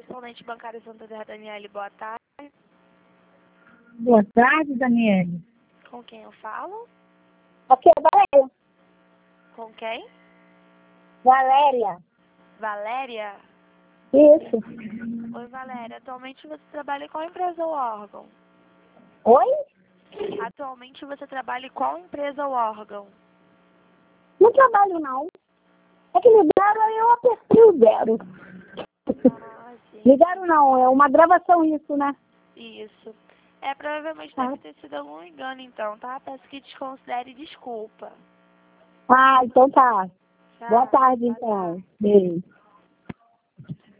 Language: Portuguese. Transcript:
correspondente bancária Santander, Daniele, boa tarde. Boa tarde, Daniele. Com quem eu falo? Aqui é Valéria. Com quem? Valéria. Valéria? Isso. Oi, Valéria. Atualmente você trabalha em qual empresa ou órgão? Oi? Atualmente você trabalha em qual empresa ou órgão? Não trabalho, não. É que ligaram, aí eu apertei o zero. Ah, sim. Ligaram não, é uma gravação isso, né? Isso. Provavelmente deve ter sido algum engano, então, tá? Peço que desconsidere desculpa. Então tá. Tchau. Boa tarde, então. Beijo.